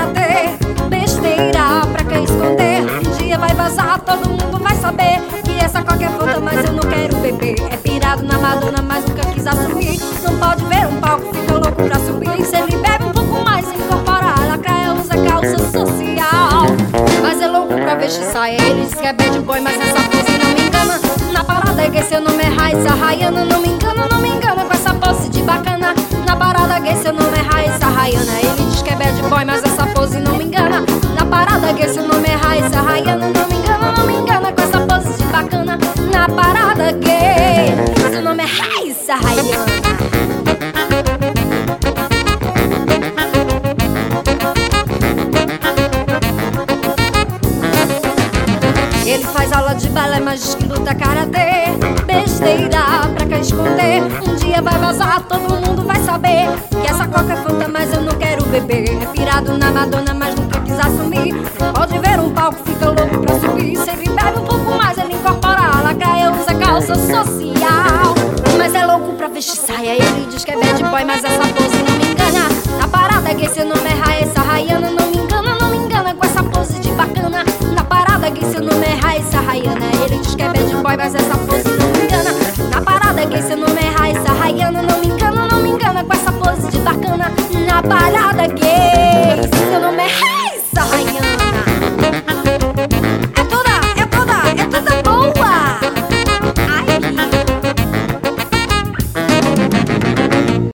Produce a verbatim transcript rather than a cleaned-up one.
karatê. Besteira, pra que esconder? Um dia vai vazar, todo mundo vai saber que essa coca é fruta, mas eu não quero beber. É pirado na Madonna, mas nunca quis assumir. Não pode ver um palco, fica louco pra subir. Se ele bebe um pouco mais, incorpora a lacraia, usa calça social. Mas é louco pra vestir saia. Ele diz que é bad boy, mas essa pose não me engana. Na parada gay seu nome é Raíssa Rayana. Não me engana, não me engana com essa pose de bacana. Na parada gay seu nome é Raíssa Rayana. Ele diz que é bad boy, mas essa pose não me engana. Na parada gay seu nome é Raíssa Rayana. Não me engana, não me engana com essa pose de bacana. Na parada gay seu nome é Raíssa Rayana. Ele faz aula de balé, mas diz que luta karatê. Besteira, pra que esconder? Um dia vai vazar, todo mundo vai saber que essa coca é fruta, mas eu não quero beber. É pirado na Madonna, mas nunca quis assumir. Pode ver um palco, fica louco pra subir. Se ele bebe um pouco mais, ele incorpora a lacraia, usa calça social. Mas é louco pra vestir saia. Ele diz que é bad boy, mas essa pose não me engana. Na parada gay seu nome é Raíssa Rayana. Não me engana, não me engana com essa pose de bacana. Na parada gay seu nome é Raíssa Rayana. Ele diz que é bad boy, mas essa pose não me engana. Na parada gay seu nome é Raíssa Rayana. Não me engana, não me engana com essa pose de bacana. Na parada gay seu nome é Raíssa Rayana.